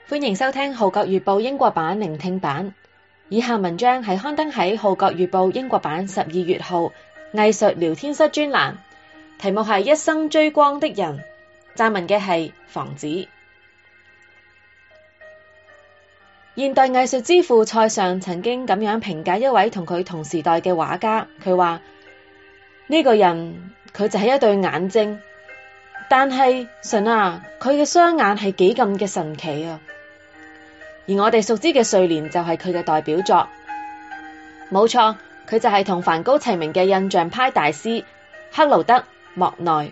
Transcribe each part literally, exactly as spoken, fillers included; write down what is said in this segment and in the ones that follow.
歡迎收聽《號角月報》英國版聆聽版。以下文章係刊登喺《號角月報》英國版十二月號藝術聊天室專欄，題目係一生追光的人。撰文嘅係房子。現代藝術之父塞尚曾經咁樣評價一位同佢同時代嘅畫家，佢話呢個人佢就係一對眼睛，但係神啊，佢嘅雙眼係幾咁嘅神奇啊！而我哋熟知嘅睡蓮就係佢嘅代表作，冇錯，佢就係同梵高齊名嘅印象派大師克勞德·莫奈。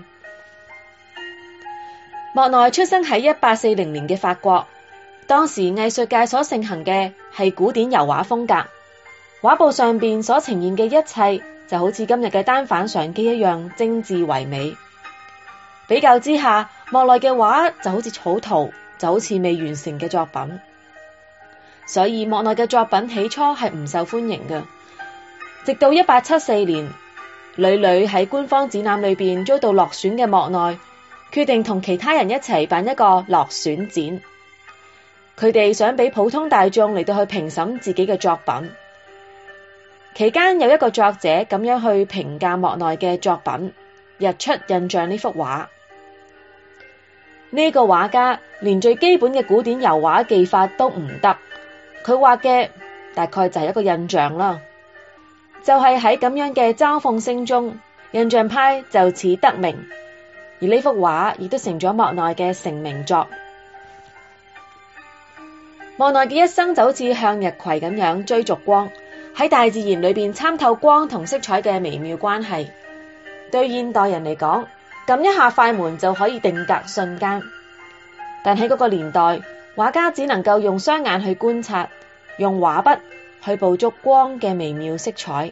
莫奈出生喺一八四零年嘅法國，當時藝術界所盛行嘅係古典油畫風格，畫布上邊所呈現嘅一切就好似今日嘅單反相機一樣精緻唯美。比較之下，莫奈嘅畫就好似草圖，就好似未完成嘅作品。所以莫奈嘅作品起初係唔受歡迎嘅，直到一八七四年，屢屢喺官方展覽裏邊遭到落選嘅莫奈，決定同其他人一齊辦一個落選展。佢哋想俾普通大眾嚟到去評審自己嘅作品。期間有一個作者咁樣去評價莫奈嘅作品《日出印象》呢幅畫。呢個畫家連最基本嘅古典油畫技法都唔得。佢畫嘅大概就係一個印象啦，就係喺咁樣嘅嘲諷聲中，印象派就此得名，而呢幅畫亦都成咗莫奈嘅成名作。莫奈嘅一生就好似向日葵咁樣追逐光，喺大自然裏邊參透光同色彩嘅微妙關係。對現代人嚟講，撳一下快門就可以定格瞬間，但喺嗰個年代，畫家只能夠用雙眼去觀察，用畫筆去捕捉光嘅微妙色彩。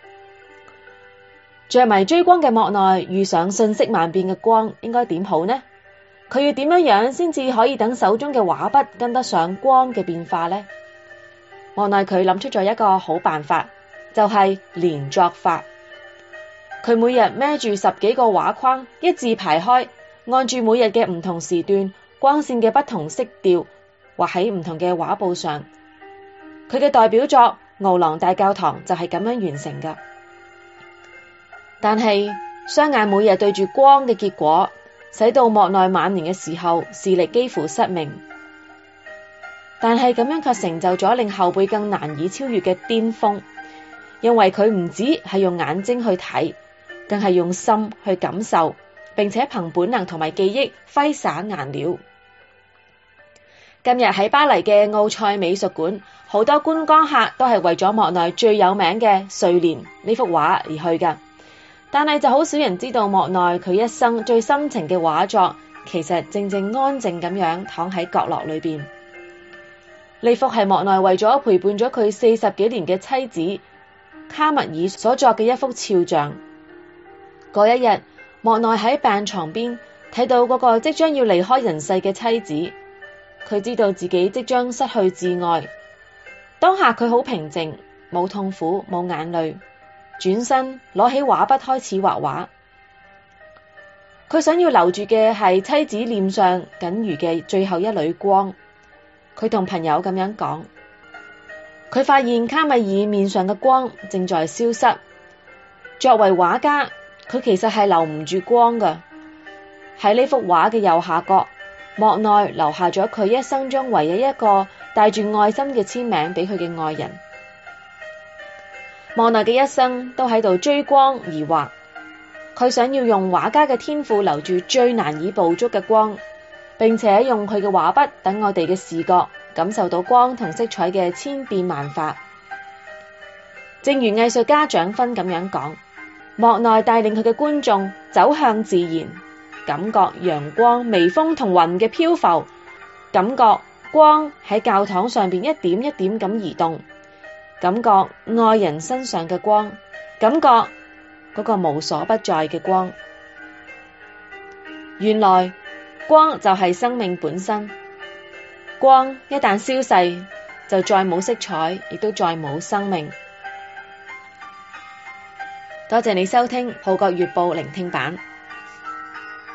着迷追光嘅莫奈遇上瞬息萬變嘅光，應該點好呢？佢要點樣樣先至可以等手中嘅畫筆跟得上光嘅變化呢？莫奈佢諗出咗一個好辦法，就係連作法。佢每日孭住十幾個畫框，一字排開，按住每日嘅唔同時段，光線嘅不同色調畫喺唔同嘅畫布上。佢嘅代表作《奧朗大教堂》就係咁樣完成噶。但係雙眼每日對住光嘅結果，使到莫奈晚年嘅時候視力幾乎失明。但係咁樣卻成就咗令後輩更難以超越嘅巔峰，因為佢唔止係用眼睛去睇，更係用心去感受，並且憑本能同埋記憶揮灑顏料。今日喺巴黎嘅奧賽美術館，好多觀光客都係為咗莫奈最有名嘅睡蓮呢幅畫而去噶。但係就好少人知道莫奈佢一生最深情嘅畫作，其實正正安靜咁樣躺喺角落裏邊。呢幅係莫奈為咗陪伴咗佢四十幾年嘅妻子卡密爾所作嘅一幅肖像。嗰一日，莫奈喺病床邊睇到嗰個即將要離開人世嘅妻子，佢知道自己即將失去摯愛。當下佢好平靜，冇痛苦，冇眼淚，轉身攞起畫筆開始畫畫。佢想要留住嘅係妻子臉上僅餘嘅最後一縷光。佢同朋友咁樣講，佢發現卡米爾面上嘅光正在消失。作為畫家，佢其實係留唔住光㗎。喺呢幅畫嘅右下角，莫奈留下咗佢一生中唯一一個帶住愛心嘅簽名俾佢嘅愛人。莫奈嘅一生都喺度追光而畫，佢想要用畫家嘅天賦留住最難以捕捉嘅光，並且用佢嘅畫筆等我哋嘅視覺感受到光同色彩嘅千變萬化。正如藝術家蔣勳咁樣講，莫奈帶領佢嘅觀眾走向自然，感覺陽光、微風同雲嘅漂浮，感覺光喺教堂上邊一點一點咁移動，感覺愛人身上嘅光，感覺嗰個無所不在嘅光。原來光就係生命本身，光一旦消逝，就再冇色彩，亦都再冇生命。多謝你收聽《號角月報》聆聽版。